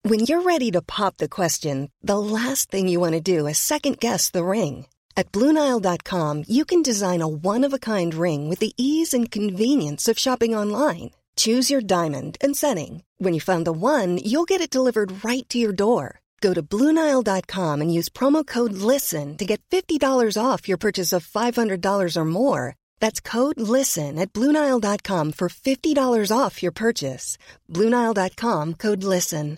When you're ready to pop the question, the last thing you want to do is second-guess the ring. At BlueNile.com, you can design a one-of-a-kind ring with the ease and convenience of shopping online. Choose your diamond and setting. When you find the one, you'll get it delivered right to your door. Go to BlueNile.com and use promo code LISTEN to get $50 off your purchase of $500 or more. That's code LISTEN at BlueNile.com for $50 off your purchase. BlueNile.com, code LISTEN.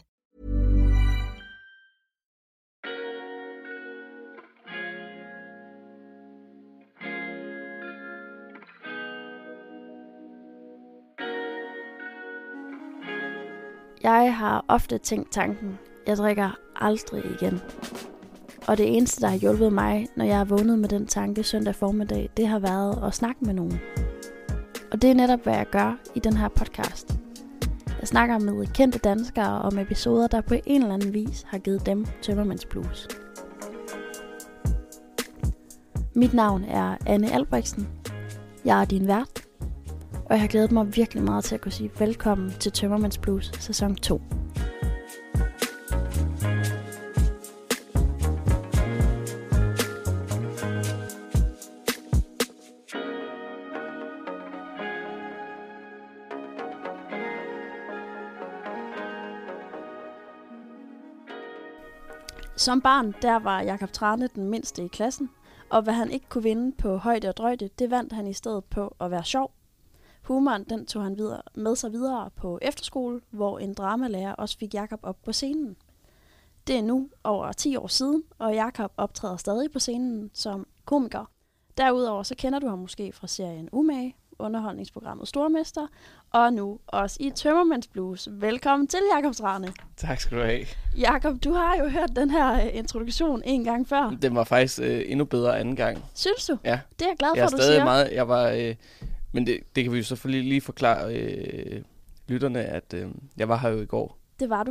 Jeg har ofte tænkt tanken, jeg drikker aldrig igen. Og det eneste, der har hjulpet mig, når jeg har vågnet med den tanke søndag formiddag, det har været at snakke med nogen. Og det er netop, hvad jeg gør i den her podcast. Jeg snakker med kendte danskere om episoder, der på en eller anden vis har givet dem tømmermandsblues. Mit navn er Anne Albrechtsen. Jeg er din vært. Og jeg har glædet mig virkelig meget til at kunne sige velkommen til Tømmermandsblues sæson 2. Som barn, der var Jakob Trane den mindste i klassen, og hvad han ikke kunne vinde på højde og drøjde, det vandt han i stedet på at være sjov. Humoren, den tog han med sig videre på efterskole, hvor en dramalærer også fik Jakob op på scenen. Det er nu over 10 år siden, og Jakob optræder stadig på scenen som komiker. Derudover så kender du ham måske fra serien Umage, underholdningsprogrammet Stormester, og nu også i Tømmermandsblues. Velkommen til, Jakob Trane. Tak skal du have. Jakob, du har jo hørt den her introduktion en gang før. Den var faktisk endnu bedre anden gang. Synes du? Ja. Det er jeg glad for, jeg er du stadig siger. Meget, jeg var, men det kan vi jo selvfølgelig lige forklare lytterne, at jeg var her jo i går. Det var du.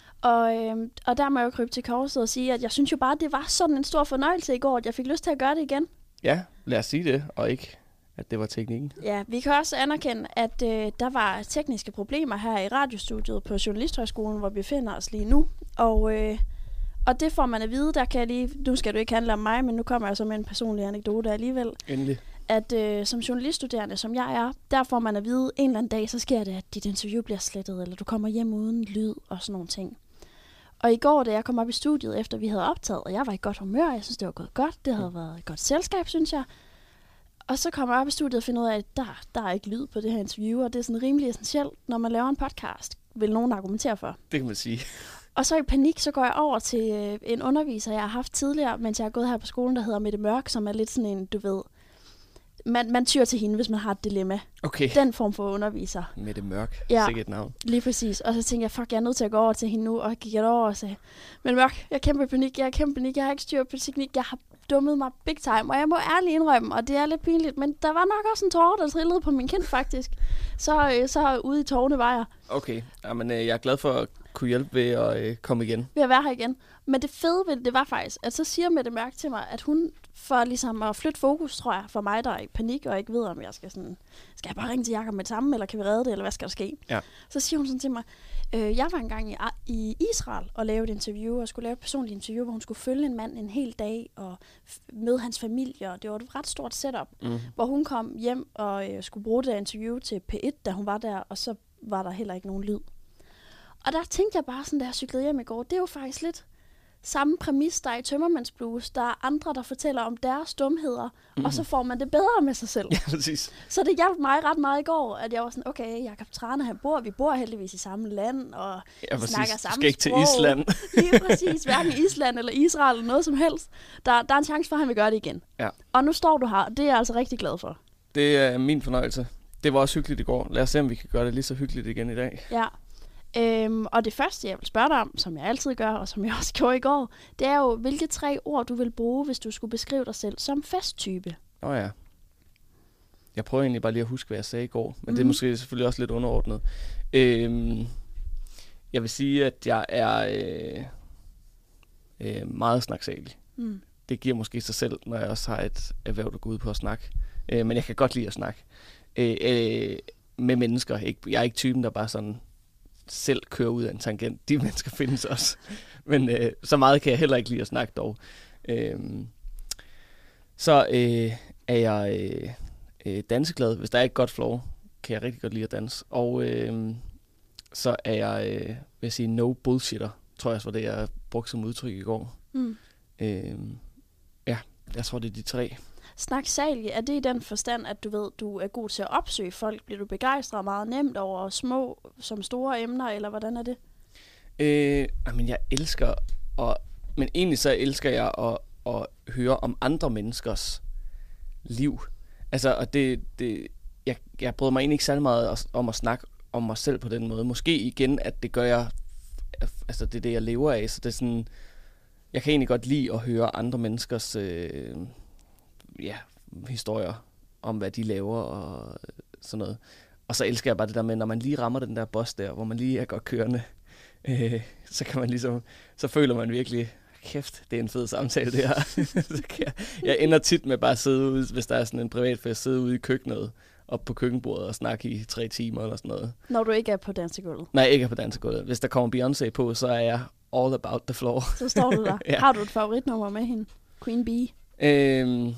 Og der må jeg jo krybe til korset og sige, at jeg synes jo bare, at det var sådan en stor fornøjelse i går, at jeg fik lyst til at gøre det igen. Ja, lad os sige det, og ikke at det var teknikken. Ja, vi kan også anerkende, at der var tekniske problemer her i radiostudiet på Journalisthøjskolen, hvor vi befinder os lige nu. Og det får man at vide, der kan jeg lige, nu skal du ikke handle om mig, men nu kommer jeg så med en personlig anekdote alligevel. Endelig. At som journaliststuderende, som jeg er, der får man at vide, en eller anden dag, så sker det, at dit interview bliver slettet, eller du kommer hjem uden lyd og sådan nogle ting. Og i går, da jeg kom op i studiet, efter vi havde optaget, og jeg var i godt humør, jeg synes, det var gået godt, det havde været et godt selskab, synes jeg. Og så kommer jeg op i studiet og finder ud af, at der er ikke lyd på det her interview, og det er sådan rimelig essentielt, når man laver en podcast, vil nogen argumentere for. Det kan man sige. Og så i panik, så går jeg over til en underviser, jeg har haft tidligere, mens jeg har gået her på skolen, der hedder Mette Mørk, som er lidt sådan en, du ved, man tyr til hende, hvis man har et dilemma. Okay. Den form for underviser. Mette Mørk, ja, sikkert navn. Lige præcis. Og så tænkte jeg, fuck, jeg er nødt til at gå over til hende nu, og gik jeg over og sagde, Mette Mørk, jeg er kæmpe panik, jeg har ikke styr på teknik, jeg har dummet mig big time, og jeg må ærligt indrømme, og det er lidt pinligt, men der var nok også en tårer, der trillede på min kind faktisk. Så ude i tårerne var jeg. Okay, jamen, jeg er glad for at kunne hjælpe ved at komme igen. Ved at være her igen. Men det fede ved det var faktisk, at så siger Mette Mørk til mig, at hun for ligesom at flytte fokus, tror jeg, for mig, der er i panik, og ikke ved, om jeg skal jeg bare ringe til Jakob med det samme, eller kan vi redde det, eller hvad skal der ske? Ja. Så siger hun sådan til mig, jeg var engang i Israel og lavede et interview, og skulle lave et personligt interview, hvor hun skulle følge en mand en hel dag, og møde hans familie, og det var et ret stort setup, hvor hun kom hjem og skulle bruge det interview til P1, da hun var der, og så var der heller ikke nogen lyd. Og der tænkte jeg bare sådan, da jeg cyklede hjem i går, det er jo faktisk lidt samme præmis, der er i Tømmermandsblues. Der er andre, der fortæller om deres dumheder, og så får man det bedre med sig selv. Ja, præcis. Så det hjalp mig ret meget i går, at jeg var sådan, okay, Jakob Trane, vi bor heldigvis i samme land, og snakker samme sprog. Du skal ikke til Island. Lige præcis, hverken Island eller Israel eller noget som helst. Der er en chance for, at han vil gøre det igen. Ja. Og nu står du her, og det er jeg altså rigtig glad for. Det er min fornøjelse. Det var også hyggeligt i går. Lad os se, om vi kan gøre det lige så hyggeligt igen i dag. Ja. Og det første, jeg vil spørge dig om, som jeg altid gør, og som jeg også gjorde i går, det er jo, hvilke 3 ord, du vil bruge, hvis du skulle beskrive dig selv som festtype? Ja. Jeg prøver egentlig bare lige at huske, hvad jeg sagde i går, men det er måske selvfølgelig også lidt underordnet. Jeg vil sige, at jeg er meget snaksalig. Det giver måske sig selv, når jeg også har et erhverv, der går ud på at snakke. Men jeg kan godt lide at snakke med mennesker. Jeg er ikke typen, der bare sådan selv kører ud af en tangent. De mennesker findes også. Men så meget kan jeg heller ikke lide at snakke dog. Så er jeg danseglad. Hvis der er et godt flow, kan jeg rigtig godt lide at danse. Og så er jeg, vil jeg sige, no bullshitter, tror jeg også var det, jeg brugte som udtryk i går. Ja, jeg tror, det er de 3. Snaksalig, er det i den forstand, at du ved, du er god til at opsøge folk? Bliver du begejstret meget nemt over små som store emner, eller hvordan er det? Men jeg elsker, men egentlig så elsker jeg at høre om andre menneskers liv. Altså, og jeg bryder mig egentlig ikke særlig meget om at snakke om mig selv på den måde. Måske igen, at det gør jeg, altså det er det, jeg lever af, så det er sådan, jeg kan egentlig godt lide at høre andre menneskers historier om, hvad de laver og sådan noget. Og så elsker jeg bare det der med, når man lige rammer den der boss der, hvor man lige er godt kørende, så kan man ligesom, så føler man virkelig, kæft, det er en fed samtale det her. Jeg ender tit med bare at sidde ude, hvis der er sådan en privatfest, sidde ude i køkkenet, op på køkkenbordet og snakke i 3 timer eller sådan noget. Når du ikke er på dansegulvet? Nej, ikke er på dansegulvet. Hvis der kommer Beyoncé på, så er jeg all about the floor. Så står du der. Ja. Har du et favoritnummer med hende? Queen Bee? Jamen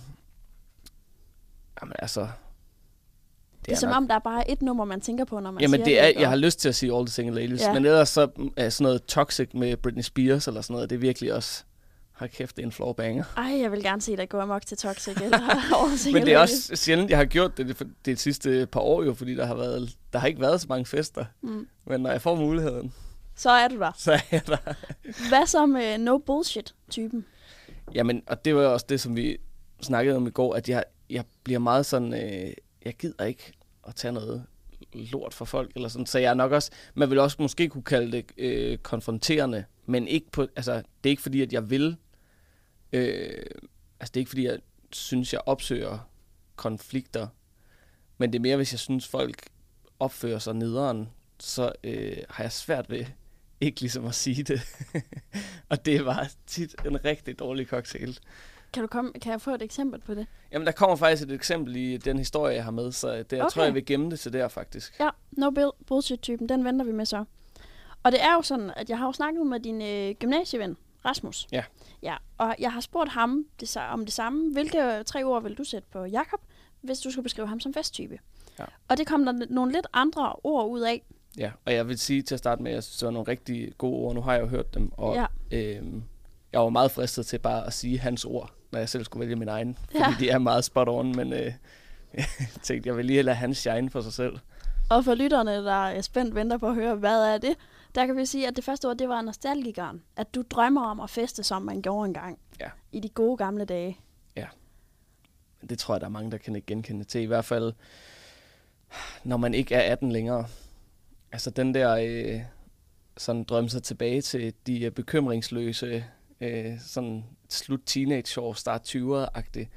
altså... Det er som om, der er bare et nummer, man tænker på, når man siger det. Jeg har lyst til at sige All the Single Ladies, men ellers så er sådan noget Toxic med Britney Spears eller sådan noget, det er virkelig også... Hold kæft, det er en floor banger. Ej, jeg vil gerne se dig gå amok til Toxic eller All Single. Men det er også sjældent, jeg har gjort det sidste par år jo, fordi der har ikke været så mange fester. Men når jeg får muligheden... Så er du der. Så er jeg der. Hvad så med no bullshit-typen? Jamen, og det var jo også det, som vi snakkede om i går, at jeg bliver meget sådan... jeg gider ikke at tage noget lort for folk, eller sådan. Så jeg er nok også... Man vil også måske kunne kalde det konfronterende, men ikke på... Altså, det er ikke fordi, at jeg vil... det er ikke fordi, jeg synes, jeg opsøger konflikter, men det er mere, hvis jeg synes, folk opfører sig nederen, så har jeg svært ved ikke ligesom at sige det. Og det var tit en rigtig dårlig cocktail. Kan jeg få et eksempel på det? Jamen, der kommer faktisk et eksempel i den historie, jeg har med, så jeg tror, jeg vil gemme det til der, faktisk. Ja, no bullshit-typen, den venter vi med så. Og det er jo sådan, at jeg har jo snakket med din gymnasieven, Rasmus. Ja. Ja, og jeg har spurgt ham om det samme. Hvilke 3 ord vil du sætte på Jakob, hvis du skulle beskrive ham som festtype? Ja. Og det kom der nogle lidt andre ord ud af. Ja, og jeg vil sige til at starte med, at jeg synes, det var nogle rigtig gode ord. Nu har jeg jo hørt dem, og jeg var meget fristet til bare at sige hans ord, når jeg selv skulle vælge min egen. Fordi de er meget spot on, men jeg tænkte, jeg vil lige lade hans shine for sig selv. Og for lytterne, der er spændt venter på at høre, hvad er det? Der kan vi sige, at det første ord, det var nostalgikeren. At du drømmer om at feste, som man gjorde engang. Ja. I de gode gamle dage. Ja. Det tror jeg, der er mange, der kan ikke genkende til. I hvert fald, når man ikke er 18 længere. Altså den der sådan drømme sig tilbage til de bekymringsløse, sådan slut teenage-år, start 20'er-agtigt.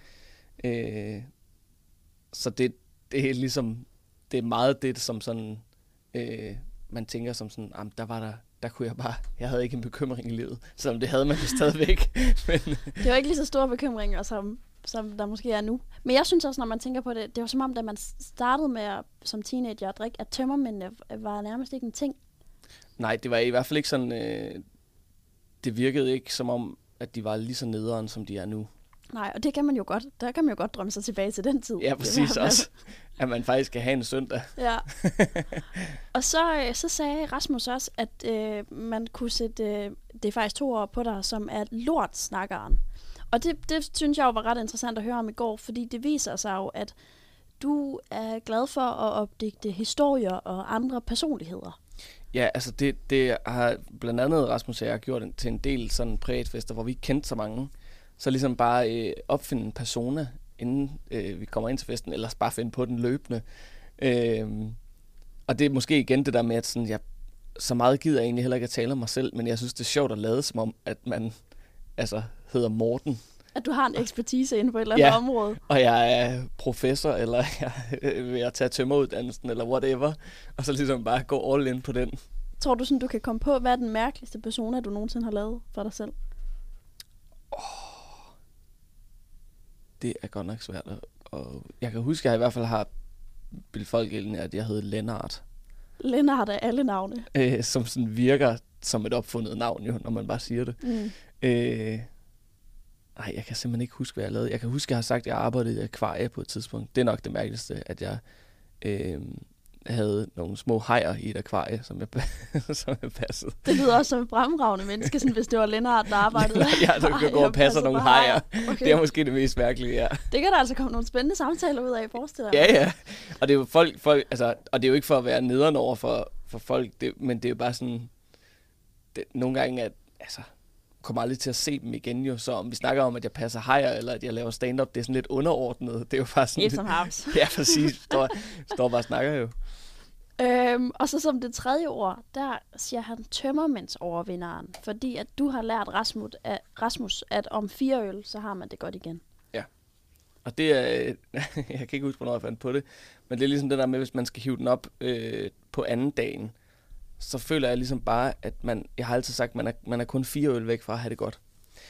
Så det er ligesom, det er meget det, som sådan... man tænker som sådan, der kunne jeg havde ikke en bekymring i livet, selvom det havde man jo stadigvæk. Men det var ikke lige så store bekymringer, som der måske er nu. Men jeg synes også, når man tænker på det, det var som om, da man startede med som teenager at drikke, at tømmermændene var nærmest ikke en ting. Nej, det var i hvert fald ikke sådan, det virkede ikke som om, at de var lige så nederen, som de er nu. Nej, og det kan man jo godt. Der kan man jo godt drømme sig tilbage til den tid. Ja, præcis også. At man faktisk kan have en søndag. Ja. Og så sagde Rasmus også, at man kunne sætte, det er faktisk 2 ord på dig, som er lortsnakkeren. Og det synes jeg jo var ret interessant at høre om i går, fordi det viser sig jo, at du er glad for at opdigte historier og andre personligheder. Ja, altså det har blandt andet Rasmus og jeg gjort til en del sådan privatfester, hvor vi ikke kendte så mange. Så ligesom bare opfinde en persona, inden vi kommer ind til festen, eller bare finde på den løbende. Og det er måske igen det der med, at sådan, så meget gider jeg egentlig heller ikke at tale om mig selv, men jeg synes, det er sjovt at lade som om, at man hedder Morten. At du har en ekspertise inden på et eller andet område. Og jeg er professor, eller jeg vil at tage tømmeruddannelsen, eller whatever. Og så ligesom bare gå all in på den. Tror du sådan, du kan komme på, hvad er den mærkeligste persona, du nogensinde har lavet for dig selv? Det er godt nok svært. Og jeg kan huske, at jeg i hvert fald har bildt folk ind, at jeg hed Lennart. Lennart af alle navne. Som sådan virker som et opfundet navn, jo, når man bare siger det. Nej, jeg kan simpelthen ikke huske, hvad jeg lavede. Jeg kan huske, at jeg har sagt, at jeg arbejdede i akvarie på et tidspunkt. Det er nok det mærkeligste, at jeg havde nogle små hajer i et akvarie, som jeg passede. Det lyder også som et fremragende menneske, sådan, hvis det var Lennart, der arbejdede. Ja, du kan gå og passe nogle hajer. Okay. Det er måske det mest mærkelige, ja. Det kan der altså komme nogle spændende samtaler ud af, forestiller jeg. Ja. Og det er jo folk altså, og det er jo ikke for at være nederen over for folk, men det er jo bare sådan, nogle gange, at altså, kommer aldrig til at se dem igen jo, så om vi snakker om, at jeg passer hajer, eller at jeg laver stand-up, det er sådan lidt underordnet. Det er jo bare sådan... Helt som havs. Ja, præcis. Står bare og snakker jo. Og så som det tredje ord, der siger han tømmermændsovervinderen, fordi at du har lært Rasmus, at om 4 øl, så har man det godt igen. Ja. Og det er... jeg kan ikke huske, hvornår jeg fandt på det, men det er ligesom det der med, hvis man skal hive den op på anden dagen, så føler jeg ligesom bare, at jeg har altid sagt, at man er kun 4 øl væk fra at have det godt.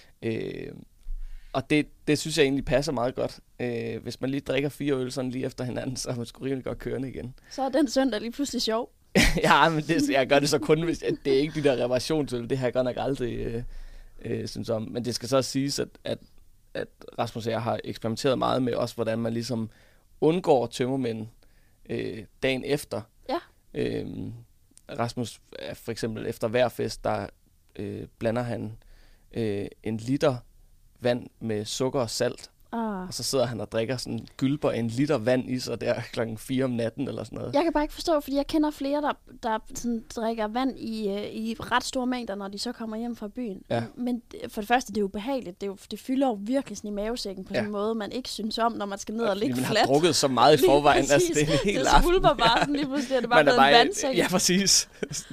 Og det synes jeg egentlig passer meget godt. Hvis man lige drikker 4 øl sådan lige efter hinanden, så er man sgu rimelig godt kørende igen. Så er den søndag lige pludselig sjov. Ja, men jeg gør det så kun, hvis det er ikke de der reparationsøl. Det har jeg godt nok aldrig synes om. Men det skal så siges, at Rasmus og jeg har eksperimenteret meget med også, hvordan man ligesom undgår tømmermænd dagen efter. Ja. Rasmus for eksempel efter hver fest, der blander han 1 liter vand med sukker og salt. Og så sidder han og drikker sådan gylper 1 liter vand i sig der klokken 4 om natten eller sådan noget. Jeg kan bare ikke forstå, fordi jeg kender flere, der sådan drikker vand i ret store mængder, når de så kommer hjem fra byen. Ja. Men for det første, det er jo behageligt. Det fylder jo virkelig sådan i mavesækken på en måde, man ikke synes om, når man skal ned og ligge fladt. Man har drukket så meget i forvejen. Altså, det er en helt aften. Det svulper bare sådan lige pludselig, det er bare blevet en vandsæk. Ja, præcis.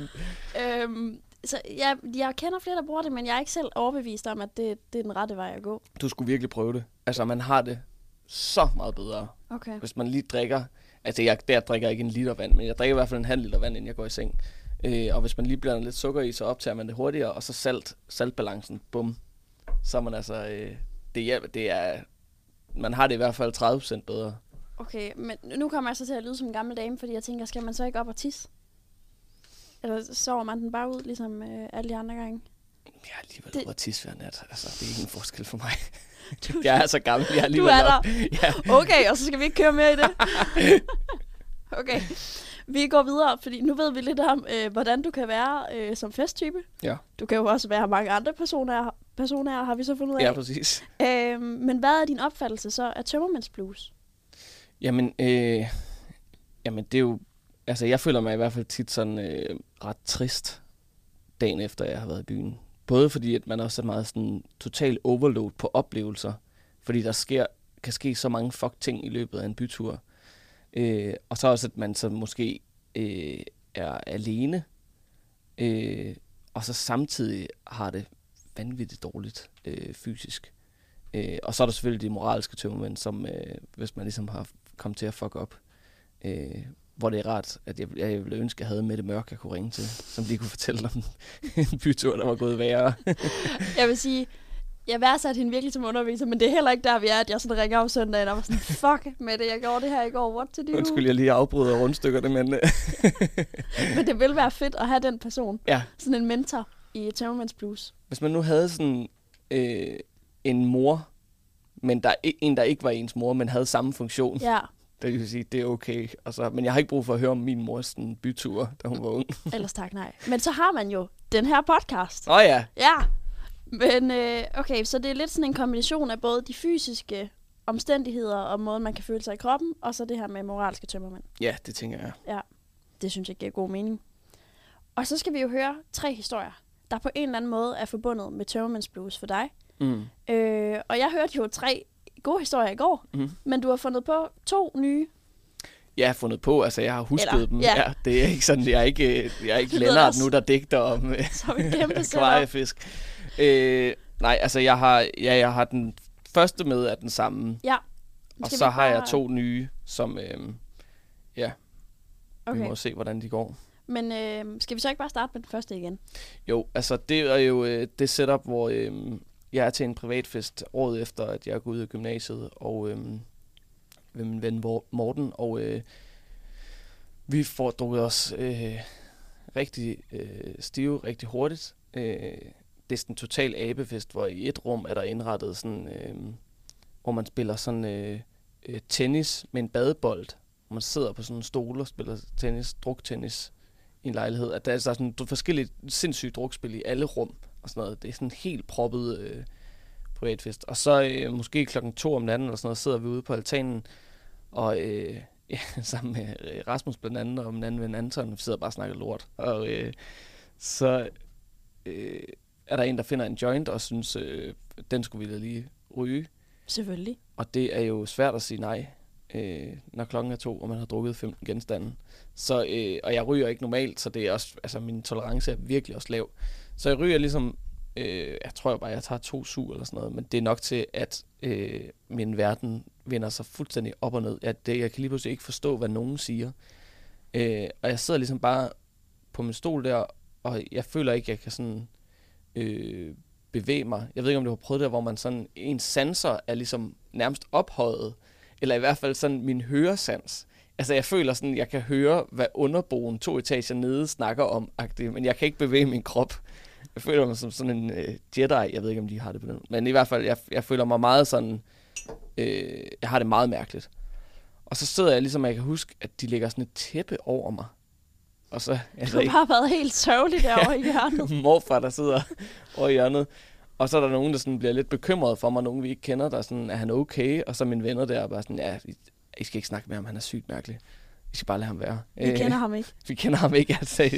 Så jeg kender flere, der bruger det, men jeg er ikke selv overbevist om, at det er den rette vej at gå. Du skulle virkelig prøve det. Altså, man har det så meget bedre, hvis man lige drikker. Altså, jeg drikker ikke 1 liter vand, men jeg drikker i hvert fald 1,5 liter vand, inden jeg går i seng. Og hvis man lige blander lidt sukker i, så optager man det hurtigere, og så saltbalancen, bum. Så er man altså, det er, man har det i hvert fald 30% bedre. Okay, men nu kommer jeg så til at lyde som en gammel dame, fordi jeg tænker, skal man så ikke op og tisse? Eller sover man den bare ud, ligesom alle de andre gange? Jeg har lige været ude at tisse hver nat. Altså, det er ikke en forskel for mig. Jeg er så gammel, jeg har lige været op. Ja. Okay, og så skal vi ikke køre mere i det. Okay, vi går videre, fordi nu ved vi lidt om, hvordan du kan være som festtype. Ja. Du kan jo også være mange andre personer, har vi så fundet ud af. Ja, præcis. Men hvad er din opfattelse så af tømmermændsblues? Jamen, det er jo... Altså, jeg føler mig i hvert fald tit sådan ret trist dagen efter, jeg har været i byen. Både fordi, at man også er meget sådan total overload på oplevelser. Fordi der kan ske så mange ting i løbet af en bytur. Og så også, at man så måske er alene. Og så samtidig har det vanvittigt dårligt fysisk. Og så er der selvfølgelig de moralske tømmermænd, som hvis man ligesom har kommet til at fuck op. Hvor det er rart, at jeg ville ønske, at jeg havde Mette Mørk, jeg kunne ringe til, som lige kunne fortælle om en bytur, der var gået værre. Jeg vil sige, jeg værdsatte hende virkelig som underviser, men det er heller ikke der, vi er, at jeg sådan ringer om søndagen og var sådan, fuck Mette, jeg gjorde det her i går, what to do? Undskyld, jeg lige afbryder rundstykkerne, men... Men det vil være fedt at have den person. Ja. Sådan en mentor i Tømmermændsblues. Hvis man nu havde sådan en mor, men der ikke var ens mor, men havde samme funktion. Ja. Det vil sige, det er okay. Altså, men jeg har ikke brug for at høre om min mors bytur, da hun var ung. Ellers tak, nej. Men så har man jo den her podcast. Ja. Ja. Men okay, så det er lidt sådan en kombination af både de fysiske omstændigheder og måden, man kan føle sig i kroppen, og så det her med moralske tømmermænd. Ja, det tænker jeg. Ja, det synes jeg giver god mening. Og så skal vi jo høre 3 historier, der på en eller anden måde er forbundet med Tømmermændsblues for dig. Og jeg hørte jo 3 gode historier i går, men du har fundet på 2 nye. Jeg har fundet på, altså jeg har husket dem. Ja, det er ikke sådan, jeg er ikke Lennart nu, der digter om akvariefisk. Nej, altså jeg har den første med af den samme. Ja. Og så har jeg 2 nye, som vi må se, hvordan de går. Men skal vi så ikke bare starte med den første igen? Jo, altså det er jo det setup, hvor jeg er til en privatfest året efter, at jeg er gået ud af gymnasiet, og ved min ven Morten, og Vi får drukket os rigtig stive, rigtig hurtigt. Det er sådan en total abefest, hvor i et rum er der indrettet sådan, hvor man spiller sådan tennis med en badebold. Hvor man sidder på sådan en stol og spiller tennis, druktennis i en lejlighed. At der er sådan forskellige sindssyge drukspil i alle rum og sådan noget. Det er sådan helt proppet privatfest. Og så måske 2:00 om natten eller sådan noget, sidder vi ude på altanen og sammen med Rasmus blandt andet og min anden ven Anton, vi sidder bare og snakker lort. Og så er der en, der finder en joint og synes, den skulle vi da lige ryge. Selvfølgelig. Og det er jo svært at sige nej, når klokken er 2, og man har drukket 15 genstande. Så, og jeg ryger ikke normalt, så det er også, altså min tolerance er virkelig også lav. Så jeg ryger ligesom, jeg tror bare, jeg tager 2 sug eller sådan noget, men det er nok til, at min verden vender sig fuldstændig op og ned. Jeg kan lige pludselig ikke forstå, hvad nogen siger. Og jeg sidder ligesom bare på min stol der, og jeg føler ikke, jeg kan sådan bevæge mig. Jeg ved ikke, om du har prøvet det, hvor man sådan, ens sanser er ligesom nærmest ophøjet, eller i hvert fald sådan min høresans. Altså jeg føler sådan, jeg kan høre, hvad underboen 2 etager nede snakker om, men jeg kan ikke bevæge min krop. Jeg føler mig som sådan en Jedi, jeg ved ikke, om de har det på den. Men i hvert fald, jeg føler mig meget sådan, jeg har det meget mærkeligt. Og så sidder jeg ligesom, jeg kan huske, at de lægger sådan et tæppe over mig. Og så, altså, du har været helt sørgelig derovre i hjørnet. Morfar, der sidder over i hjørnet. Og så er der nogen, der sådan bliver lidt bekymret for mig, nogen vi ikke kender, der sådan, er han okay? Og så mine venner der bare sådan, ja, I skal ikke snakke med ham, han er sygt mærkelig. I skal bare lade ham være. Vi kender ham ikke. Vi kender ham ikke, altså.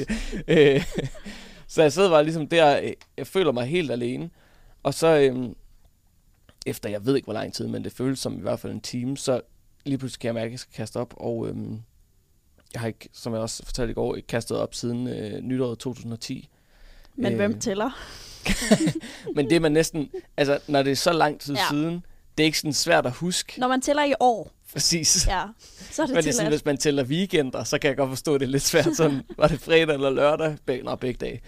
Så jeg sidder bare ligesom der, jeg føler mig helt alene. Og så, efter jeg ved ikke hvor lang tid, men det føles som i hvert fald en time, så lige pludselig kan jeg mærke, at jeg skal kaste op. Og jeg har ikke, som jeg også fortalte i går, ikke kastet op siden nytåret 2010. Men hvem tæller? Men det er man næsten, altså når det er så lang tid siden, det er ikke sådan svært at huske. Når man tæller i år. Præcis. Ja, så er det men det er sådan, hvis man tæller weekender, så kan jeg godt forstå, at det er lidt svært. Sådan, var det fredag eller lørdag? Begge dage.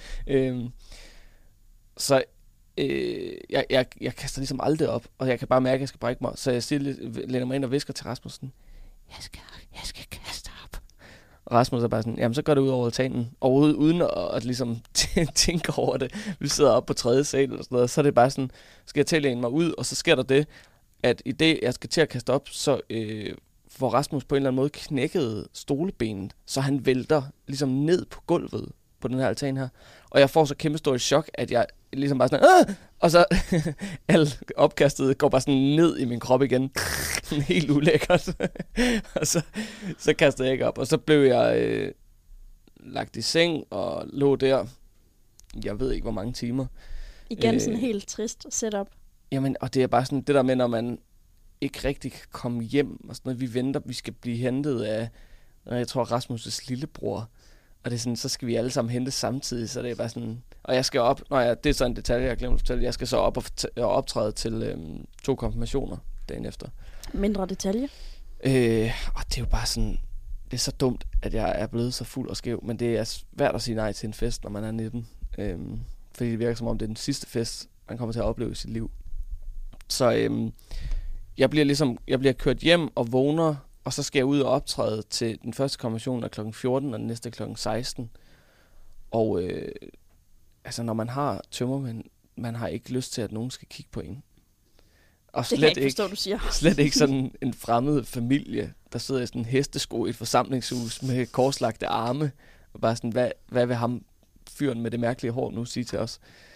Så jeg kaster ligesom aldrig op, og jeg kan bare mærke, at jeg skal brække mig. Så jeg læner mig ind og visker til Rasmussen. Jeg skal kaste op. Og Rasmus er bare sådan, jamen så går det ud over altanen. Og uden at ligesom tænke over det. Vi sidder oppe på 3. sal eller sådan noget. Så er det bare sådan, skal jeg til at læne mig ud, og så sker der det, at i det, jeg skal til at kaste op, så får Rasmus på en eller anden måde knækket stolebenet, så han vælter ligesom ned på gulvet på den her altan her. Og jeg får så kæmpestort chok, at jeg ligesom bare sådan, Åh! Og så alt opkastet går bare sådan ned i min krop igen. Helt ulækkert. Og så kastede jeg ikke op. Og så blev jeg lagt i seng og lå der, jeg ved ikke hvor mange timer. Igen sådan helt trist setup. Jamen, og det er bare sådan det der med, når man ikke rigtig kan komme hjem og sådan noget. Vi venter, vi skal blive hentet af, jeg tror, Rasmus' lillebror. Og det er sådan, så skal vi alle sammen hente samtidig, så det er bare sådan. Og jeg skal op, det er så en detalje, jeg glemte at fortælle. Jeg skal så op og optræde til 2 konfirmationer dagen efter. Mindre detalje? Og det er jo bare sådan, det er så dumt, at jeg er blevet så fuld og skæv, men det er svært at sige nej til en fest, når man er 19. Fordi det virker som om, det er den sidste fest, man kommer til at opleve i sit liv. Så jeg bliver kørt hjem og vågner, og så skal jeg ud og optræde til den første konfirmation af kl. 14, og den næste kl. 16. Og altså, når man har tømmermænd, man har ikke lyst til, at nogen skal kigge på en. Og det kan jeg ikke forstå, du siger. Slet ikke sådan en fremmed familie, der sidder i sådan en hestesko i et forsamlingshus med korslagte arme. Og bare sådan, hvad vil ham fyren med det mærkelige hår nu sige til os?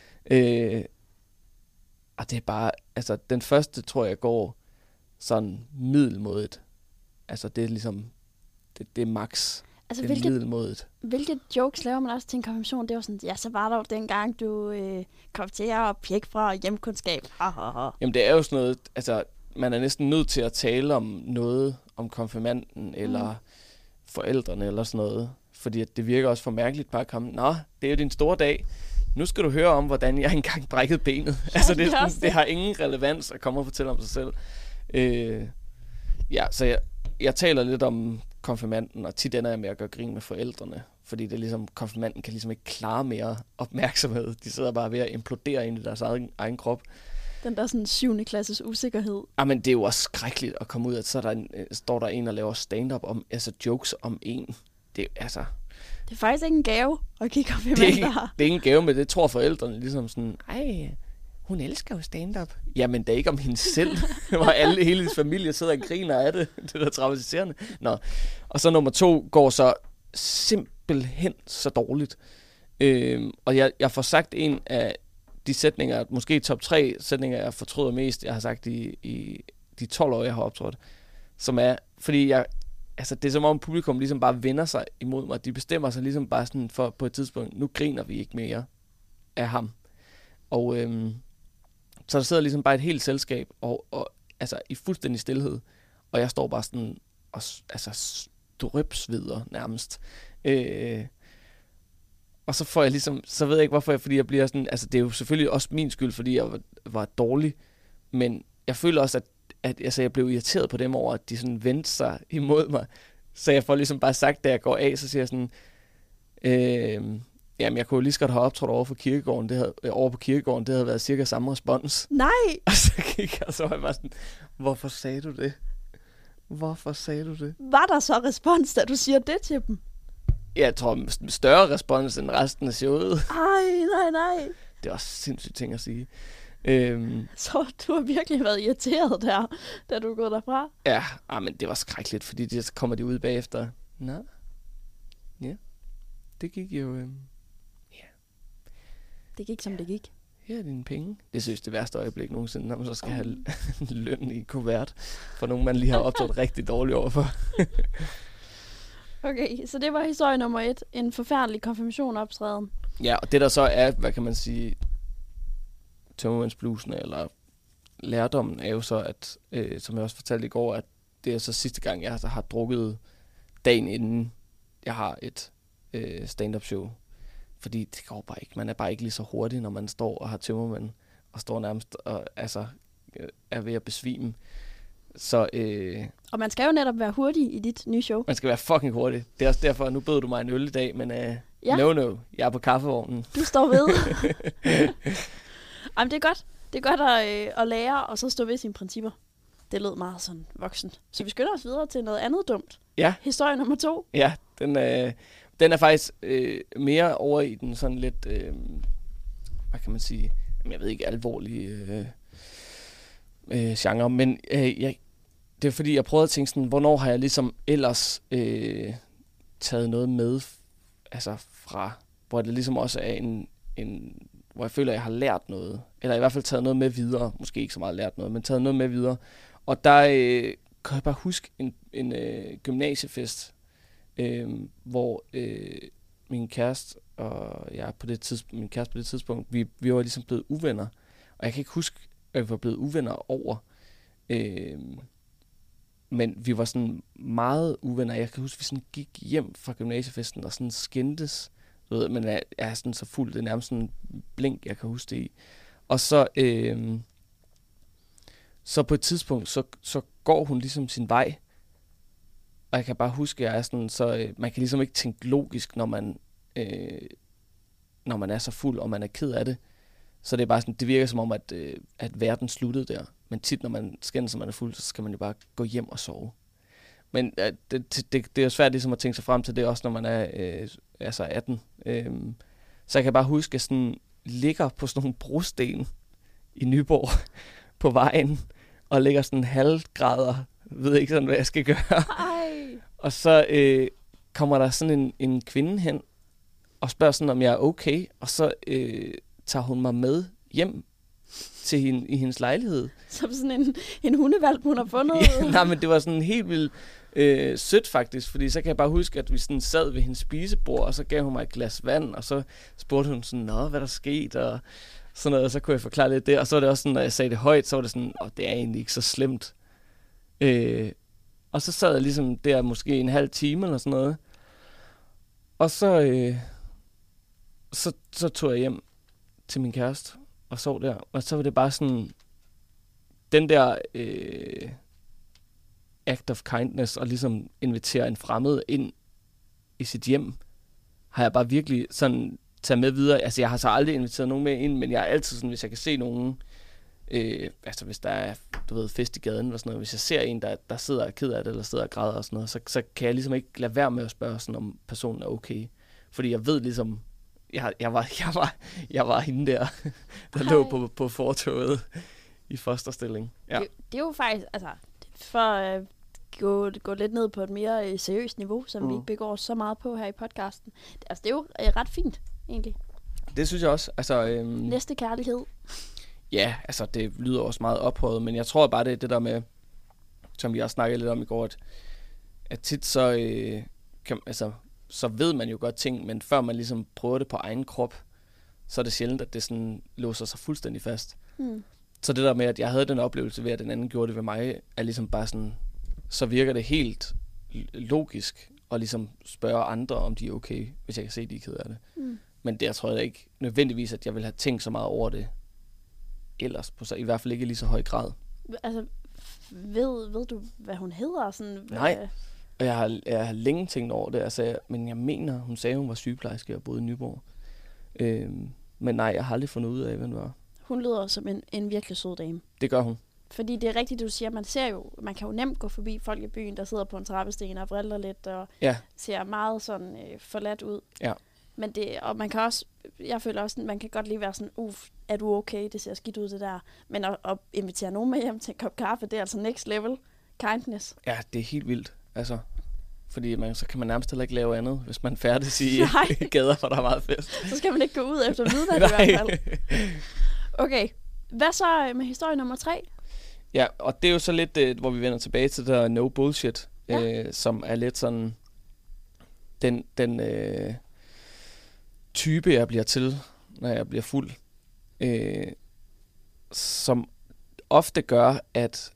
Og det er bare, altså den første tror jeg går sådan middelmådet. Altså det er ligesom, det er max. Altså det er middelmådet. Hvilke jokes laver man også til en konfirmation? Det var sådan, ja, så var der jo dengang, du kom til at pjekke fra hjemkundskab. Jamen det er jo sådan noget, altså man er næsten nødt til at tale om noget, om konfirmanden eller forældrene eller sådan noget. Fordi at det virker også for mærkeligt bare at komme, nå, det er jo din store dag. Nu skal du høre om, hvordan jeg engang brækkede benet. Ja, altså det har ingen relevans at komme og fortælle om sig selv. Ja, så jeg taler lidt om konfirmanden, og tit ender jeg med at gøre grin med forældrene. Fordi det er ligesom, konfirmanden kan ligesom ikke klare mere opmærksomhed. De sidder bare ved at implodere ind i deres egen krop. Den der sådan 7. klasses usikkerhed. Jamen, det er jo også skrækkeligt at komme ud, at så står der en og laver stand-up om, altså jokes om en. det altså... Det er faktisk ikke en gave at give komplimenter. Det er ikke en gave, men det tror forældrene ligesom sådan, ej, hun elsker jo stand-up. Jamen, det er ikke om hende selv, hvor hele hendes familie sidder og griner af det. Det er da traumatiserende. Nå. Og så nummer 2 går så simpelthen så dårligt. Og jeg får sagt en af de sætninger, måske top 3 sætninger, jeg fortryder mest, jeg har sagt i de 12 år, jeg har optrådt. Som er, fordi det er som om publikum ligesom bare vender sig imod mig. De bestemmer sig ligesom bare sådan for på et tidspunkt, nu griner vi ikke mere af ham. Og så der sidder ligesom bare et helt selskab og altså i fuldstændig stilhed. Og jeg står bare sådan og strøbsvider nærmest. Og så får jeg ligesom, så ved jeg ikke hvorfor, fordi jeg bliver sådan, altså det er jo selvfølgelig også min skyld, fordi jeg var dårlig. Men jeg føler også, at jeg blev irriteret på dem over, at de sådan vendte sig imod mig. Så jeg får ligesom bare sagt, da jeg går af, så siger jeg sådan, jamen jeg kunne lige så godt have optrådt over på kirkegården. Det havde været cirka samme respons. Nej! Og så gik jeg, så var jeg bare sådan, hvorfor sagde du det? Hvorfor sagde du det? Var der så respons, da du siger det til dem? Jeg tror, større respons end resten af showet. Ej, nej. Det er også sindssygt ting at sige. Så du har virkelig været irriteret der, da du er gået derfra? Ja, men det var skrækkeligt, fordi så kommer de ud bagefter. Nå, ja, det gik jo, ja. Det gik, som det gik. Her er dine penge. Det synes det værste øjeblik nogensinde, når man så skal have løn i kuvert for nogen, man lige har optrådt rigtig dårligt overfor. Okay, så det var historie nummer 1. En forfærdelig konfirmation optræden. Ja, og det der så er, hvad kan man sige, tømmermandsblusen eller lærdommen er jo så, at, som jeg også fortalte i går, at det er så sidste gang, jeg har drukket dagen inden jeg har et stand-up show. Fordi det går bare ikke. Man er bare ikke lige så hurtig, når man står og har tømmermand og står nærmest og er ved at besvime. Så, og man skal jo netop være hurtig i dit nye show. Man skal være fucking hurtig. Det er også derfor, nu bød du mig en øl i dag, men ja. No, jeg er på kaffevognen. Du står ved. Jamen, det er godt. Det er godt at lære, og så stå ved sine principper. Det lød meget sådan voksen. Så vi skynder os videre til noget andet dumt. Ja. Historie nummer 2. Ja, den er faktisk mere over i den sådan lidt, hvad kan man sige, jeg ved ikke, alvorlige genre, men det er fordi, jeg prøvede at tænke sådan, hvornår har jeg ligesom ellers taget noget med, altså fra, hvor det ligesom også er en hvor jeg føler, at jeg har lært noget, eller i hvert fald taget noget med videre, måske ikke så meget lært noget, men taget noget med videre. Og der kan jeg bare huske en gymnasiefest, hvor min kæreste og jeg på det tidspunkt, vi var ligesom blevet uvenner, og jeg kan ikke huske, at vi var blevet uvenner over, men vi var sådan meget uvenner. Jeg kan huske, at vi sådan gik hjem fra gymnasiefesten og sådan skændtes, men jeg er sådan så fuld, det er nærmest sådan en blink, jeg kan huske det i. Og så på et tidspunkt, så går hun ligesom sin vej, og jeg kan bare huske, at jeg er sådan, så man kan ligesom ikke tænke logisk, når man er så fuld, og man er ked af det. Så det er bare sådan, det virker som om, at verden sluttede der. Men tit, når man skændes, og man er fuld, så skal man jo bare gå hjem og sove. Men det er jo svært ligesom at tænke sig frem til det, også når man er 18. Så jeg kan bare huske, at jeg sådan ligger på sådan nogle brosten i Nyborg på vejen, og ligger sådan halvgrader, ved ikke sådan, hvad jeg skal gøre. Ej. Og så kommer der sådan en kvinde hen, og spørger sådan, om jeg er okay, og så tager hun mig med hjem til hende i hendes lejlighed. Som sådan en hundevalp, hun har fundet. Ja, nej, men det var sådan helt vildt sødt faktisk, fordi så kan jeg bare huske, at vi sådan sad ved hendes spisebord, og så gav hun mig et glas vand, og så spurgte hun sådan, nå, hvad der skete, og sådan noget, og så kunne jeg forklare lidt det, og så var det også sådan, når jeg sagde det højt, så var det sådan, det er egentlig ikke så slemt. Og så sad jeg ligesom der måske en halv time eller sådan noget, og så tog jeg hjem til min kæreste og sov der, og så var det bare sådan, den der act of kindness, og ligesom invitere en fremmed ind i sit hjem, har jeg bare virkelig sådan taget med videre. Altså jeg har så aldrig inviteret nogen med ind, men jeg er altid sådan, hvis jeg kan se nogen, altså hvis der er du ved, fest i gaden eller sådan noget. Hvis jeg ser en, der sidder ked af det, eller sidder og græder og sådan noget, så kan jeg ligesom ikke lade være med at spørge sådan, om personen er okay. Fordi jeg ved ligesom, jeg var hende der lå på fortovet i fosterstilling. Ja. Det er jo faktisk, altså, for at gå lidt ned på et mere seriøst niveau, som vi ikke begår så meget på her i podcasten. Altså, det er jo ret fint, egentlig. Det synes jeg også. Altså, næste kærlighed. Ja, altså, det lyder også meget ophøjet, men jeg tror bare, det er det der med, som vi også snakkede lidt om i går, at tit så ved man jo godt ting, men før man ligesom prøver det på egen krop, så er det sjældent, at det sådan låser sig fuldstændig fast. Så det der med, at jeg havde den oplevelse ved, at den anden gjorde det ved mig, er ligesom bare sådan, så virker det helt logisk at ligesom spørge andre, om de er okay, hvis jeg kan se, at de er ked af det. Men det tror jeg ikke nødvendigvis, at jeg vil have tænkt så meget over det ellers, i hvert fald ikke i lige så høj grad. Altså, ved du, hvad hun hedder? Sådan, Nej, og jeg har længe tænkt over det, altså, men jeg mener, hun sagde, hun var sygeplejerske og boede i Nyborg. Men nej, jeg har aldrig fundet ud af, hvem det var. Hun lyder som en virkelig sød dame. Det gør hun. Fordi det er rigtigt, du siger, man kan jo nemt gå forbi folk i byen, der sidder på en trappesten og vriller lidt, og ser meget sådan forladt ud. Ja. Men og man kan også, jeg føler også, man kan godt lige være sådan, er du okay, det ser skidt ud det der. Men at invitere nogen med hjem til en kop kaffe, det er altså next level kindness. Ja, det er helt vildt, altså. Fordi så kan man nærmest heller ikke lave andet, hvis man færdes i gader, hvor der er meget fest. Så skal man ikke gå ud efter midnat i hvert fald. Okay, hvad så med historie nummer 3? Ja, og det er jo så lidt, hvor vi vender tilbage til der no bullshit, som er lidt sådan den type, jeg bliver til, når jeg bliver fuld, som ofte gør, at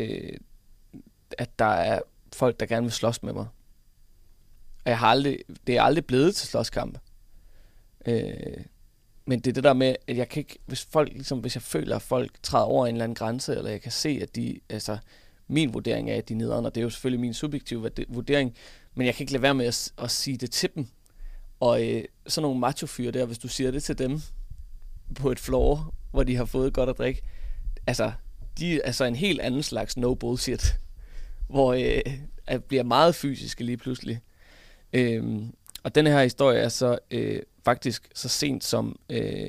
der er folk, der gerne vil slås med mig. Og det er aldrig blevet til slåskamp. Men det er det der med, at jeg kan ikke, hvis jeg føler, at folk træder over en eller anden grænse, eller jeg kan se, at min vurdering er, at de er nederen, og det er jo selvfølgelig min subjektive vurdering, men jeg kan ikke lade være med at sige det til dem. Og sådan nogle macho-fyre der, hvis du siger det til dem på et floor, hvor de har fået godt at drikke, altså, de er så en helt anden slags no bullshit, hvor jeg bliver meget fysiske lige pludselig. Og den her historie er så faktisk så sent som,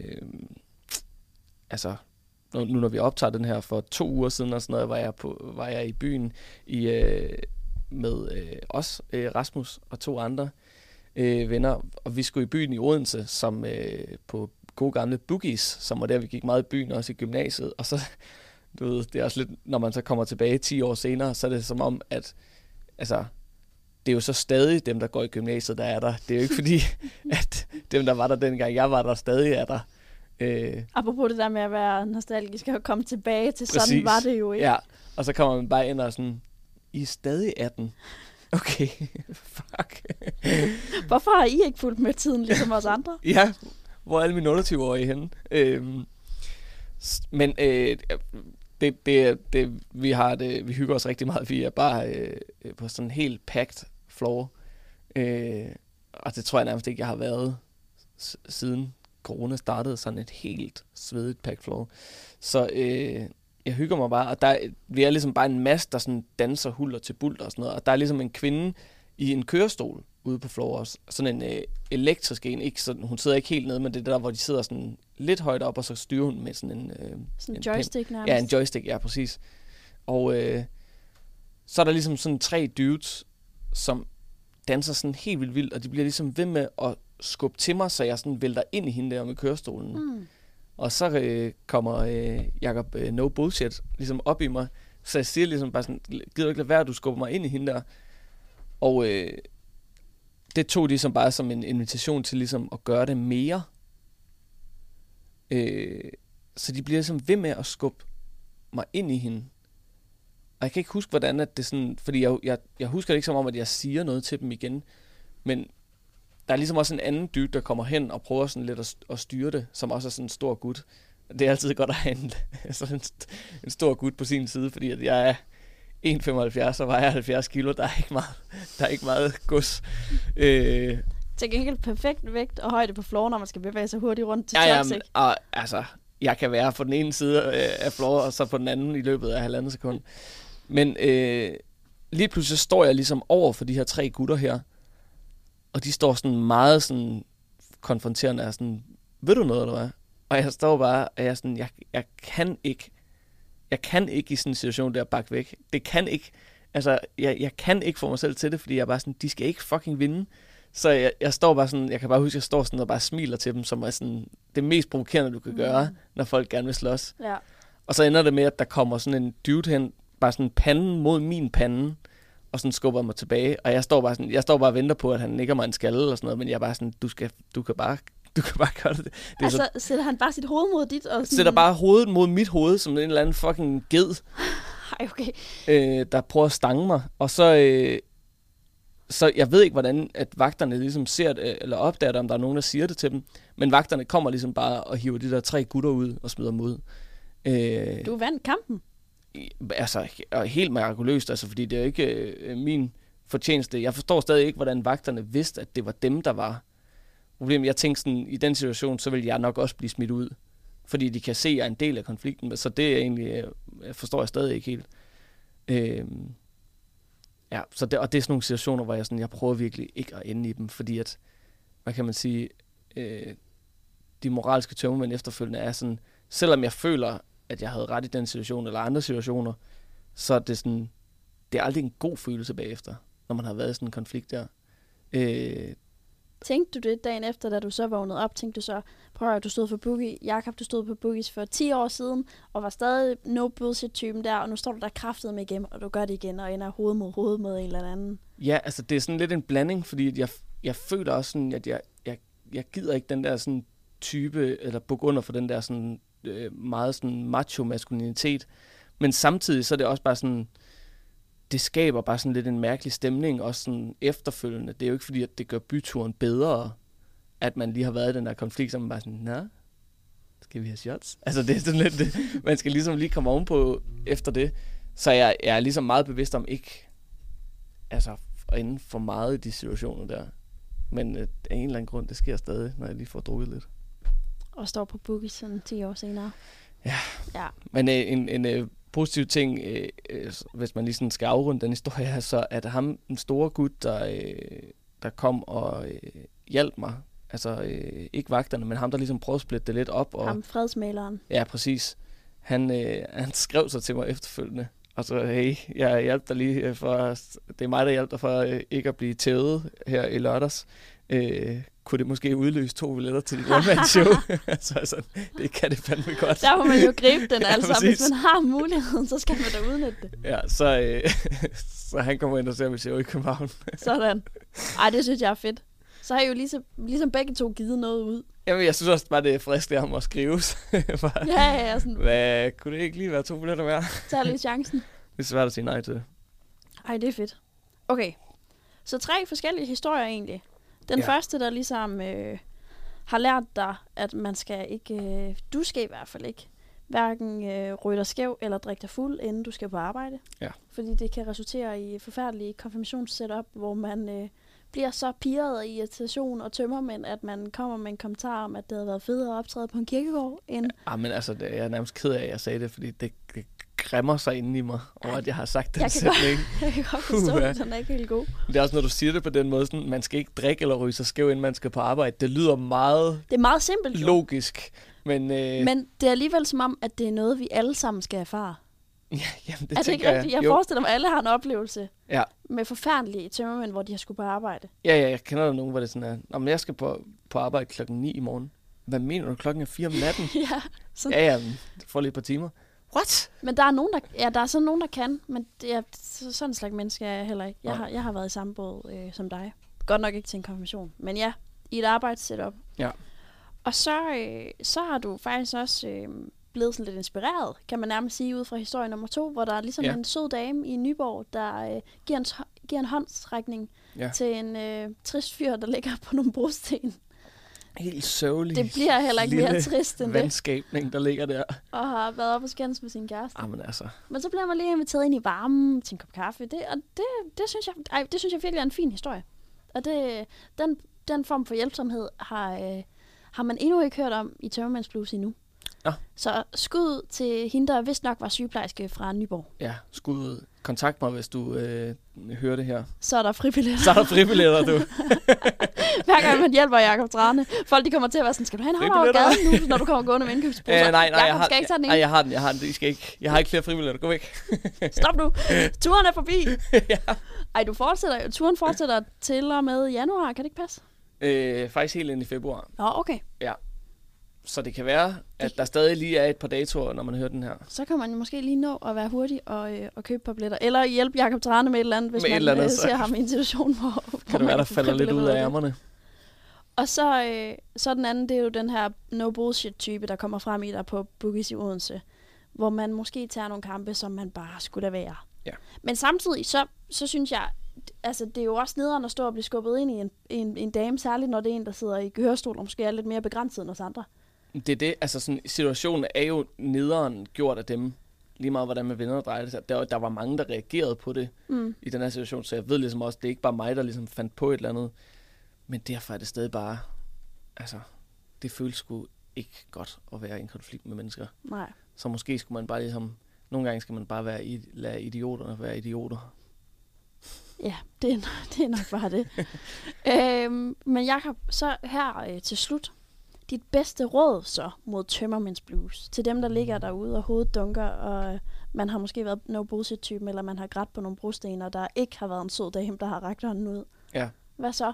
altså, nu når vi optager den her for 2 uger siden og sådan noget, var jeg i byen med os, Rasmus og 2 andre venner, og vi skulle i byen i Odense, som på gode gamle Boogies, som var der, vi gik meget i byen, også i gymnasiet, og så, du ved, det er også lidt, når man så kommer tilbage 10 år senere, så er det som om, at, altså, det er jo så stadig dem, der går i gymnasiet, der er der. Det er jo ikke fordi, at dem, der var der dengang jeg var der, stadig er der. Apropos det der med at være nostalgisk og komme tilbage til, præcis. Sådan var det jo ikke. Ja, og så kommer man bare ind og sådan, I er stadig 18. Okay, fuck. Hvorfor har I ikke fulgt med tiden, ligesom os andre? Ja, hvor er alle mine 28-årige henne? Men vi hygger os rigtig meget. Vi er bare på sådan en helt packed floor. Og det tror jeg nærmest ikke, jeg har været siden corona startede, sådan et helt svedigt packed floor. Så jeg hygger mig bare, og vi er ligesom bare en masse, der sådan danser hulter til bulter og sådan noget. Og der er ligesom en kvinde i en kørestol ude på floor også. Sådan en elektrisk en. Ikke sådan, hun sidder ikke helt nede, men det er der, hvor de sidder sådan lidt højt op, og så styrer hun med sådan en en joystick nærmest. Ja, en joystick, ja, præcis. Og så er der ligesom sådan 3 dudes, som danser sådan helt vildt, og de bliver ligesom ved med at skubbe til mig, så jeg sådan vælter ind i hende der med kørestolen. Og så kommer Jacob no bullshit ligesom op i mig, så jeg siger ligesom bare sådan, gider du ikke lade være, at du skubber mig ind i hende der? Og det tog de som bare som en invitation til ligesom at gøre det mere. Så de bliver ligesom ved med at skubbe mig ind i hende. Og jeg kan ikke huske, hvordan at det sådan, fordi jeg husker det ikke som om, at jeg siger noget til dem igen, men der er ligesom også en anden dude, der kommer hen og prøver sådan lidt at styre det, som også er sådan en stor gut. Det er altid godt at have en stor gut på sin side, fordi at jeg er 1,75 og vejer 70 kilo. Der er ikke meget gods. Til gengæld perfekt vægt og højde på floor, når man skal bevæge sig hurtigt rundt til tops, ikke? Og altså, jeg kan være på den ene side af floor, og så på den anden i løbet af 1,5 sekund. Men lige pludselig står jeg ligesom over for de her 3 gutter her, og de står sådan meget sådan konfronterende, og sådan, ved du noget, eller hvad? Og jeg står bare, og jeg er sådan, jeg kan ikke i sådan en situation der bakke væk. Det kan ikke, altså, jeg kan ikke få mig selv til det, fordi jeg er bare sådan, de skal ikke fucking vinde. Så jeg står bare sådan, jeg kan bare huske, jeg står sådan og bare smiler til dem, som er sådan det mest provokerende, du kan gøre, når folk gerne vil slås. Ja. Og så ender det med, at der kommer sådan en dude hen, bare sådan panden mod min pande, og sådan skubber mig tilbage. Og jeg står bare og venter på, at han nikker mig en skalle eller sådan noget, men jeg er bare sådan, du kan bare gøre det. Altså, sætter han bare sit hoved mod dit? Og sådan... Sætter bare hovedet mod mit hoved, som en eller anden fucking ged. Ej, okay. Der prøver at stange mig. Og så jeg ved ikke, hvordan at vagterne ligesom ser det, eller opdager det, om der er nogen, der siger det til dem. Men vagterne kommer ligesom bare og hiver de der 3 gutter ud og smider dem ud. Du vandt kampen? Altså, helt mirakuløst, altså, fordi det er jo ikke min fortjeneste. Jeg forstår stadig ikke, hvordan vagterne vidste, at det var dem, der var problemet. Jeg tænkte sådan, i den situation, så vil jeg nok også blive smidt ud, fordi de kan se, at jeg er en del af konflikten. Så det er egentlig, forstår jeg stadig ikke helt. Ja, så det er sådan nogle situationer, hvor jeg prøver virkelig ikke at ende i dem, fordi at, hvad kan man sige, de moralske tømmermænd efterfølgende er sådan, selvom jeg føler, at jeg havde ret i den situation, eller andre situationer, så er det sådan, det er aldrig en god følelse bagefter, når man har været i sådan en konflikt der. Tænkte du det dagen efter, da du så vågnede op? Tænkte du så, prøv at du stod for Boogie. Jakob, du stod på Boogies for 10 år siden, og var stadig no bullshit-typen der, og nu står du der kraftet med igen, og du gør det igen, og ender hoved mod hoved med en eller anden. Ja, altså det er sådan lidt en blanding, fordi jeg føler også sådan, at jeg gider ikke den der sådan type, eller bukke under for den der sådan meget sådan macho-maskulinitet, men samtidig så er det også bare sådan, det skaber bare sådan lidt en mærkelig stemning, også sådan efterfølgende. Det er jo ikke fordi, at det gør byturen bedre, at man lige har været i den der konflikt, så man bare sådan, nå, skal vi have shots? Altså det er sådan lidt, man skal ligesom lige komme ovenpå efter det. Så jeg er ligesom meget bevidst om ikke, altså inden for meget i de situationer der. Men af en eller anden grund, det sker stadig, når jeg lige får drukket lidt. Og står på Boogie sådan 10 år senere. Ja. Men en positiv ting, hvis man lige sådan skal afrunde den historie, så at ham, den store gut, der kom og hjalp mig, altså ikke vagterne, men ham, der ligesom prøvede at splitte det lidt op. Og, ham fredsmaleren. Ja, præcis. Han skrev så til mig efterfølgende, og så, hey, jeg hjalp dig lige for, det er mig, der hjalp dig for ikke at blive tævet her i lørdags. Kunne det måske udløse 2 billetter til dit one-man-show? altså, det kan det fandme godt. Der må man jo gribe den, altså. Ja, hvis man har muligheden, så skal man da udnytte det. Ja, så han kommer ind og ser mit show i København. Sådan. Ej, det synes jeg er fedt. Så har I jo ligesom begge to givet noget ud. Jamen, jeg synes også bare, det er frisk, det ham at skrive. Ja, sådan. Hvad, kunne det ikke lige være 2 billetter mere? Tag lige chancen. Det er svært at sige nej til. Ej, det er fedt. Okay, så 3 forskellige historier egentlig. Den første, der ligesom har lært dig, at man skal ikke, du skal i hvert fald ikke, hverken ryge dig skæv eller drikke dig fuld, inden du skal på arbejde. Ja. Fordi det kan resultere i forfærdelige konfirmationssetup, hvor man bliver så pirret af irritation og tømmermænd, at man kommer med en kommentar om, at det havde været federe at optræde på en kirkegård end... Ja, men altså, jeg er nærmest ked af, at jeg sagde det, fordi det græmmer sig inde i mig, over at jeg har sagt den sætning. Jeg kan godt forstå, at den er ikke helt god. Det er også, når du siger det på den måde, sådan, man skal ikke drikke eller ryge sig skæv, inden man skal på arbejde. Det lyder meget... Det er meget simpelt, logisk. Men det er alligevel som om, at det er noget, vi alle sammen skal erfare. Ja, jamen, det er det ikke rigtigt? Jeg forestiller mig, at alle har en oplevelse med forfærdelige tømmermænd, hvor de har skulle på arbejde. Ja, jeg kender der nogen, hvor det sådan er, nå, men jeg skal på arbejde 9:00 i morgen. Hvad mener du, 4:00 om natten? Ja, det får lige et par timer. What? Men der er nogen, der er sådan nogen, der kan, men det er sådan en slags menneske er jeg heller ikke. Jeg har været i samme båd som dig. Godt nok ikke til en konfirmation, men ja, i et arbejdssetup. Ja. Og så har du faktisk også blevet sådan lidt inspireret, kan man nærmest sige, ud fra historie nummer 2, hvor der er ligesom en sød dame i Nyborg, der giver en håndsrækning til en trist fyr, der ligger på nogle brosten. Helt sørgelig. Det bliver heller ikke mere trist end vandskabning, der ligger der. Og har været op og skændes med sin kæreste. Jamen altså. Men så bliver man lige inviteret ind i varmen til en kop kaffe. Det synes jeg virkelig er en fin historie. Og den form for hjælpsomhed har man endnu ikke hørt om i Tømmermænds Blues endnu. Ja. Så skud til hende, der vist nok var sygeplejerske fra Nyborg. Ja, skud. Kontakt mig, hvis du hører det her. Så er der fribilletter. Så er der fribilletter, du. Hver gang man hjælper Jakob Trane. Folk de kommer til at være sådan, skal du have en hånd over gaden nu, når du kommer gående med indkøbsposer? Nej, Jakob, skal ikke tage den ene? Nej, jeg har den. I skal ikke. Jeg har ikke flere fribilletter. Gå væk. Stop nu. Turen er forbi. Ja. Ej, turen fortsætter til og med januar. Kan det ikke passe? Faktisk helt ind i februar. Nå, okay. Ja. Så det kan være, at der stadig lige er et par datoer, når man hører den her. Så kan man måske lige nå at være hurtig og købe par billetter. Eller hjælpe Jakob Trane med et eller andet, hvis man ser ham i en situation, hvor kan det være, der falder lidt ud af ærmerne. Og så den anden, det er jo den her no bullshit type, der kommer frem i dig på Boogies i Odense. Hvor man måske tager nogle kampe, som man bare skulle da være. Ja. Men samtidig, så synes jeg, altså det er jo også nederen at stå og blive skubbet ind i en dame, særligt når det er en, der sidder i kørestol, og måske er lidt mere begrænset end os andre. Det er det, altså sådan, situationen er jo nederen gjort af dem, lige meget hvordan man vender og drejer det. Der var mange, der reagerede på det i den her situation, så jeg ved ligesom også, det er ikke bare mig, der ligesom fandt på et eller andet, men derfor er det stadig bare, altså, det føles sgu ikke godt at være i en konflikt med mennesker. Nej. Så måske skulle man bare ligesom, nogle gange skal man bare lade idioterne være idioter. Ja, det er nok bare det. Men Jakob, så her til slut, dit bedste råd så mod tømmermændsblues, til dem, der ligger derude og hovedet dunker, og man har måske været no bullshit-typen, eller man har grædt på nogle brosten, og der ikke har været en sød dame, der har rakt hånden ud. Ja. Hvad så?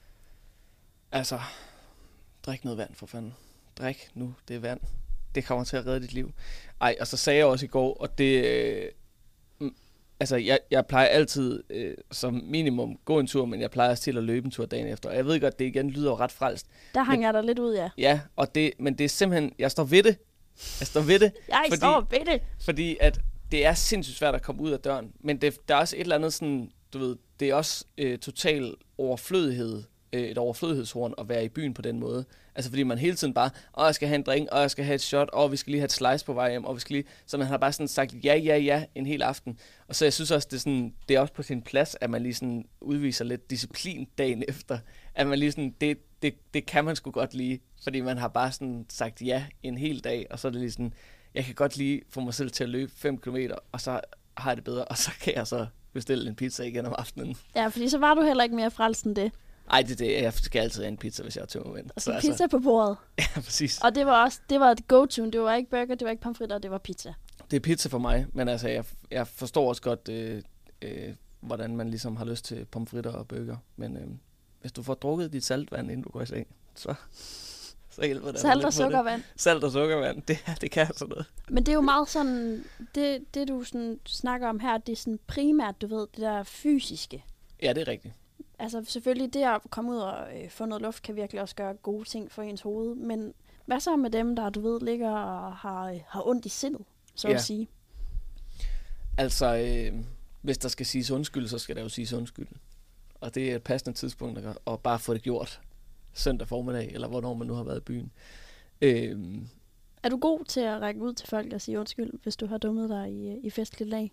Altså, drik noget vand for fanden. Drik nu, det er vand. Det kommer til at redde dit liv. Ej, og så sagde jeg også i går, og det... altså, jeg plejer altid som minimum gå en tur, men jeg plejer også til at løbe en tur dagen efter. Og jeg ved godt, det igen lyder ret frelst. Der hang jeg der lidt ud, ja. Ja, men det er simpelthen... Jeg står ved det. Jeg står ved det. Fordi at det er sindssygt svært at komme ud af døren. Men der er også et eller andet sådan... Du ved, det er også total overflødighed. Et overflødighedshorn at være i byen på den måde. Altså fordi man hele tiden bare, jeg skal have en drink, jeg skal have et shot, vi skal lige have et slice på vej hjem, og vi skal lige... Så man har bare sådan sagt ja en hel aften. Og så jeg synes også, det er også på sin plads, at man lige sådan udviser lidt disciplin dagen efter. At man lige sådan, det kan man sgu godt lide, fordi man har bare sådan sagt ja en hel dag, og så er det lige sådan, jeg kan godt lige få mig selv til at løbe 5 kilometer, og så har jeg det bedre, og så kan jeg så bestille en pizza igen om aftenen. Ja, fordi så var du heller ikke mere frelst end det. Ej, det. Jeg skal altid have en pizza, hvis jeg er tømmermænd. Altså pizza på bordet. Ja, præcis. Og det var et go-to. Det var ikke burger, det var ikke pomfritter, det var pizza. Det er pizza for mig, men altså, jeg forstår også godt, hvordan man ligesom har lyst til pomfritter og burger. Men hvis du får drukket dit saltvand, inden du går i seng, så hjælper det. Salt og sukkervand. Salt og sukkervand, det kan sådan noget. Men det er jo meget sådan, det du sådan snakker om her, det er sådan primært, du ved, det der fysiske. Ja, det er rigtigt. Altså selvfølgelig, det at komme ud og få noget luft, kan virkelig også gøre gode ting for ens hoved. Men hvad så med dem, der du ved, ligger og har ondt i sindet, så at sige? Altså, hvis der skal siges undskyld, så skal der jo siges undskyld. Og det er et passende tidspunkt at bare få det gjort søndag formiddag, eller hvornår man nu har været i byen. Er du god til at række ud til folk og sige undskyld, hvis du har dummet dig i festligt lag?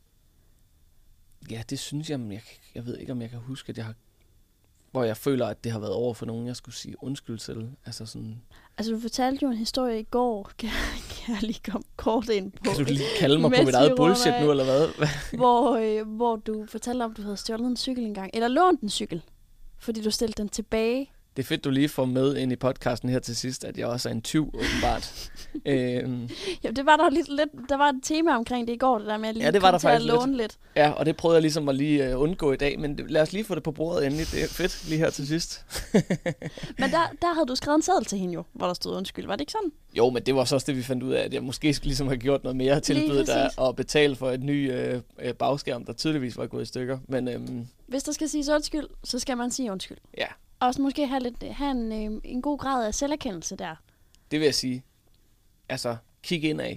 Ja, det synes jeg, men jeg ved ikke, om jeg kan huske, at jeg har, hvor jeg føler, at det har været over for nogen, jeg skulle sige undskyld til. Altså sådan... Altså, du fortalte jo en historie i går. Kan jeg lige komme kort ind på? Kan du lige kalde mig på mit eget bullshit nu, eller hvad? hvor du fortalte om, du havde stjålet en cykel engang. Eller lånt en cykel, fordi du stillede den tilbage. Det er fedt, du lige får med ind i podcasten her til sidst, at jeg også er en tyv, åbenbart. Jamen, det var der lidt. Der var et tema omkring det i går, det der med at lige komme til at låne lidt. Ja, og det prøvede jeg ligesom at lige undgå i dag, men lad os lige få det på bordet endelig. Det er fedt lige her til sidst. Men der havde du skrevet en seddel til hende jo, hvor der stod undskyld. Var det ikke sådan? Jo, men det var så også det, vi fandt ud af, at jeg måske skulle ligesom have gjort noget mere tilbyde dig og betale for et ny bagskærm, der tydeligvis var gået i stykker. Men, hvis der skal siges undskyld, så skal man sige undskyld. Ja. Også måske have en god grad af selverkendelse der. Det vil jeg sige. Altså, kig indad.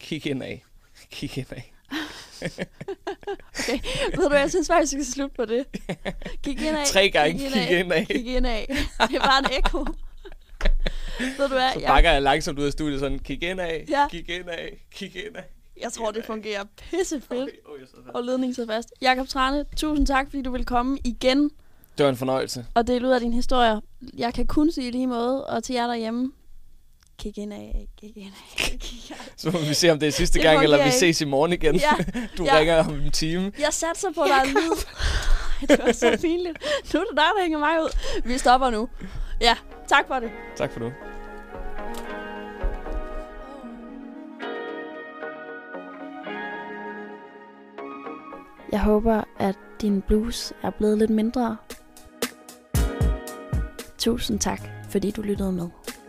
Okay, ved du, jeg synes faktisk, vi skal slutte på det. Kig indad. 3 gange, kig indad. Det er bare en ekko. Ved du hvad? Så bakker jeg langsomt ud af studiet sådan, kig indad. Jeg tror, det fungerer pissefedt. Og ledningen sidder fast. Jakob Trane, tusind tak, fordi du vil komme igen. Det var en fornøjelse. Og dele ud af dine historier. Jeg kan kun sige lige måde, og til jer derhjemme, kig ind af. Så må vi se, om det er sidste gang, eller vi ses i morgen igen. Ja. Du ringer om en time. Jeg satser på, der er lyd. Det var så pinligt. Nu er det dig, der hænger mig ud. Vi stopper nu. Ja, tak for det. Tak for det. Jeg håber, at din blues er blevet lidt mindre. Tusind tak, fordi du lyttede med.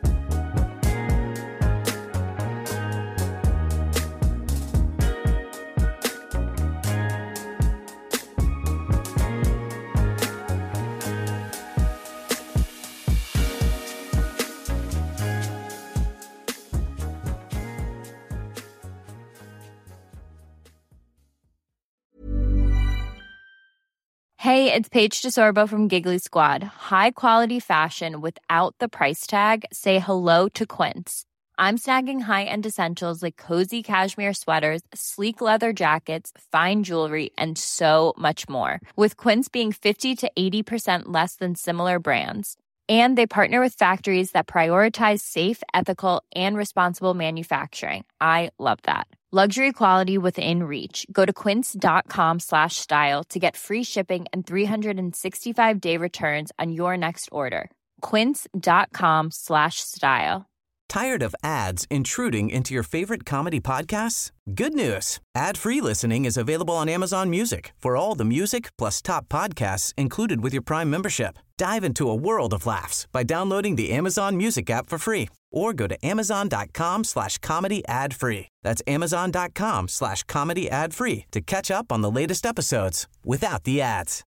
Hey, it's Paige DeSorbo from Giggly Squad. High quality fashion without the price tag. Say hello to Quince. I'm snagging high-end essentials like cozy cashmere sweaters, sleek leather jackets, fine jewelry, and so much more. With Quince being 50 to 80% less than similar brands. And they partner with factories that prioritize safe, ethical, and responsible manufacturing. I love that. Luxury quality within reach. Go to quince.com/style to get free shipping and 365-day returns on your next order. Quince.com/style. Tired of ads intruding into your favorite comedy podcasts? Good news. Ad-free listening is available on Amazon Music for all the music plus top podcasts included with your Prime membership. Dive into a world of laughs by downloading the Amazon Music app for free or go to amazon.com/comedy ad-free. That's amazon.com/comedy ad-free to catch up on the latest episodes without the ads.